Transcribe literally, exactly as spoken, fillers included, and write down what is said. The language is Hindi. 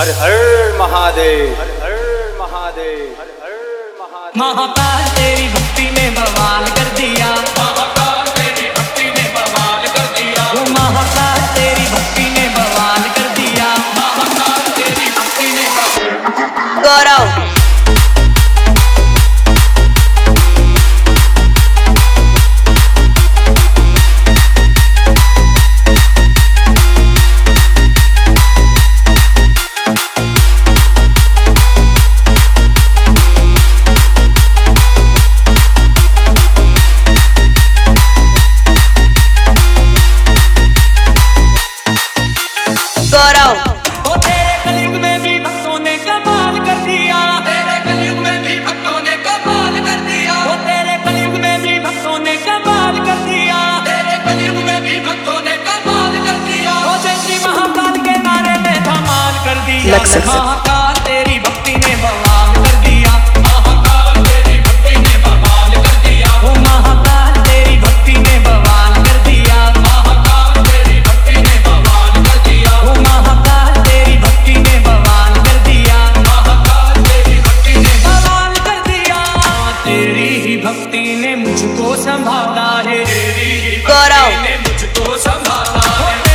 हर हर महादेव, हर हर महादेव, हर हर महादेव। महाकाल तेरी भक्ति ने बवाल कर दिया, महाकाल तेरी भक्ति ने बवाल कर दिया, वो महाकाल तेरी भक्ति ने बवाल कर दिया, महाकाल तेरी भक्ति ने बवाल। गौरव गौरव वो तेरे कलयुग में भी भक्तों ने कमाल कर दिया, तेरे कलयुग में भी भक्तों ने कमाल कर दिया, वो तेरे कलयुग में भी भक्तों ने कमाल कर दिया, तेरे कलयुग में भी भक्तों ने कमाल कर दिया। वो जय श्री महाकाल के नारे में धमाल कर दिया। लग सकता है। महाकाल तेरी भक्ति ने बवाल कर दिया, महाकाल तेरी भक्ति ने बवाल कर दिया, वो महाकाल तेरी भक्ति ने बवाल कर दिया, महाकाल तेरी भक्ति ने बवाल कर दिया, वो महाकाल तेरी भक्ति ने बवाल कर दिया, महाकाल तेरी भक्ति ने बवाल कर दिया। तेरी ही भक्ति ने मुझको संभाला है, तेरी ही गौरव भक्ति ने मुझको संभाला है,